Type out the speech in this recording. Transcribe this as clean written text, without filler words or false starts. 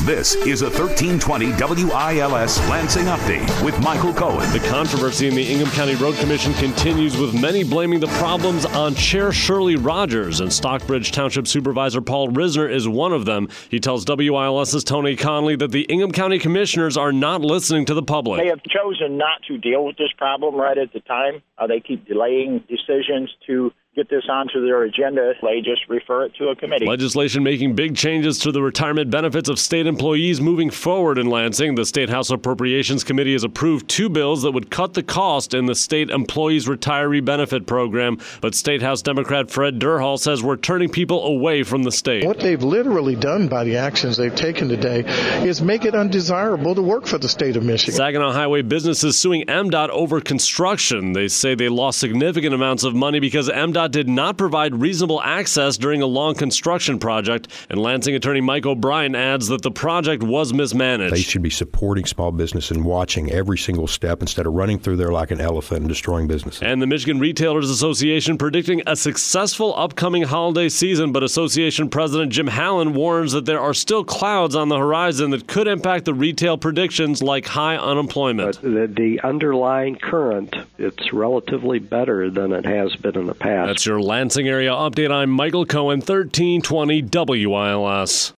This is a 1320 WILS Lansing Update with Michael Cohen. The controversy in the Ingham County Road Commission continues, with many blaming the problems on Chair Shirley Rogers, and Stockbridge Township Supervisor Paul Risner is one of them. He tells WILS's Tony Conley that the Ingham County Commissioners are not listening to the public. They have chosen not to deal with this problem right at the time. They keep delaying decisions to get this onto their agenda. They just refer it to a committee. Legislation making big changes to the retirement benefits of state employees moving forward in Lansing. The State House Appropriations Committee has approved 2 bills that would cut the cost in the state employees retiree benefit program. But State House Democrat Fred Durhal says we're turning people away from the state. What they've literally done by the actions they've taken today is make it undesirable to work for the state of Michigan. Saginaw Highway businesses suing MDOT over construction. They say they lost significant amounts of money because MDOT did not provide reasonable access during a long construction project. And Lansing attorney Mike O'Brien adds that the project was mismanaged. They should be supporting small business and watching every single step instead of running through there like an elephant and destroying businesses. And the Michigan Retailers Association predicting a successful upcoming holiday season, but Association President Jim Hallen warns that there are still clouds on the horizon that could impact the retail predictions, like high unemployment. But the underlying current, it's relatively better than it has been in the past. That's your Lansing area update. I'm Michael Cohen, 1320 WILS.